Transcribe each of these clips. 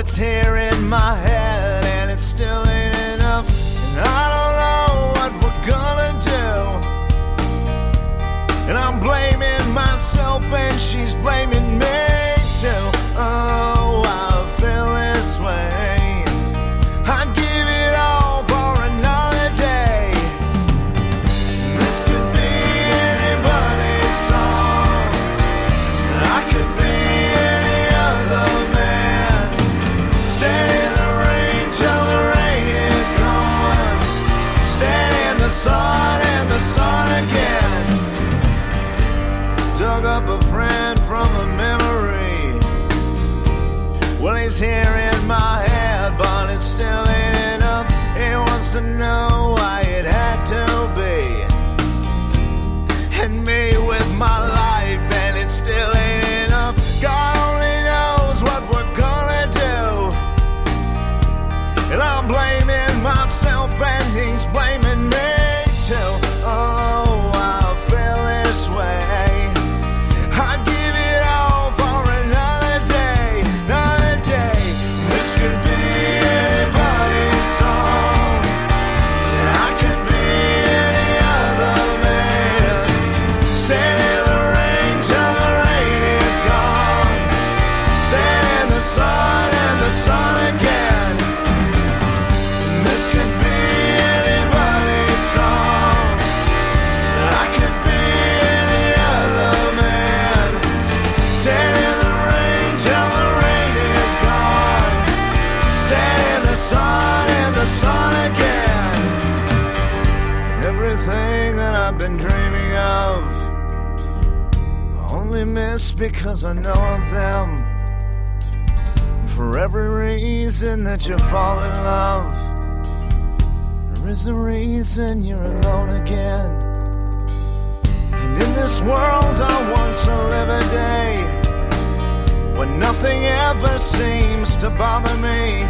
it's here in my head, and it still ain't enough. And I don't know what we're gonna do. And I'm blaming myself, and she's blaming me too. Oh, I feel this way. I'd give it all for another day. This could be anybody's song. I could be any other man. Stay in the rain till the rain is gone. Stay in the sun and the sun again. Dug up a friend from a memory. Well, he's here in my head, but it still ain't enough. He wants to know why it had to be. And me with my life, and it still ain't enough. God only knows what we're gonna do. And I'm blaming myself, and he's blaming me too. Oh, I feel this way. I'd give it all for another day, another day. This could be anybody's song. I could be any other man. Stay in the rain till the rain is gone. Stay in the sun and the sun again. This could be anybody's song. I could be any other man. Stay in the rain till the rain is gone. Stay in the sun again. Everything that I've been dreaming of, I only miss because I know of them. For every reason that you fall in love, there is a reason you're alone again. And in this world I want to live a day when nothing ever seems to bother me.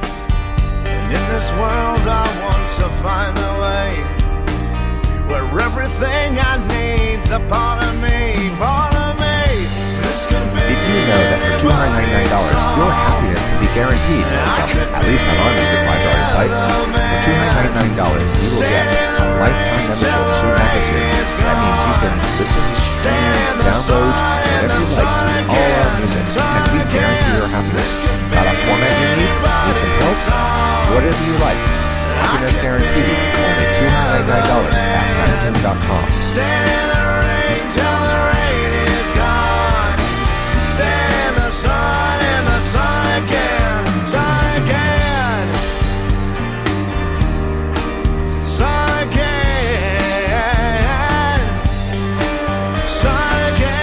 And in this world I want to find a way where everything I need's a part of me, part of me. This could be. Did you know that for $299, your happiness can be guaranteed? Well, at least on our music library site. For $299, you will get a lifetime membership to Magnitude. That means you can listen, stream, download, whatever you like to all our music, and we guarantee your happiness. Got a format you need? Need some help? Whatever you like. Happiness guaranteed. Only $299 at Magnitude.com. Stay in the rain till the rain is gone. Stay in the sun and the sun again. Sun again. Sun again. Sun again.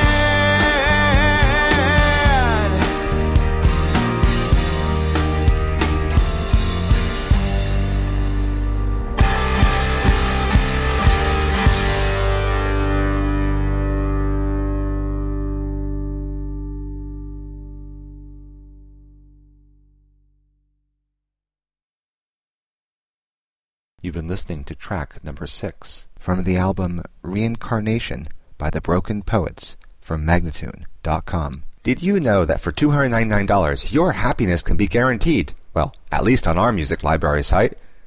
You've been listening to track number 6 from the album Reincarnation by the Broken Poets from Magnatune.com. Did you know that for $299, your happiness can be guaranteed? Well, at least on our music library site.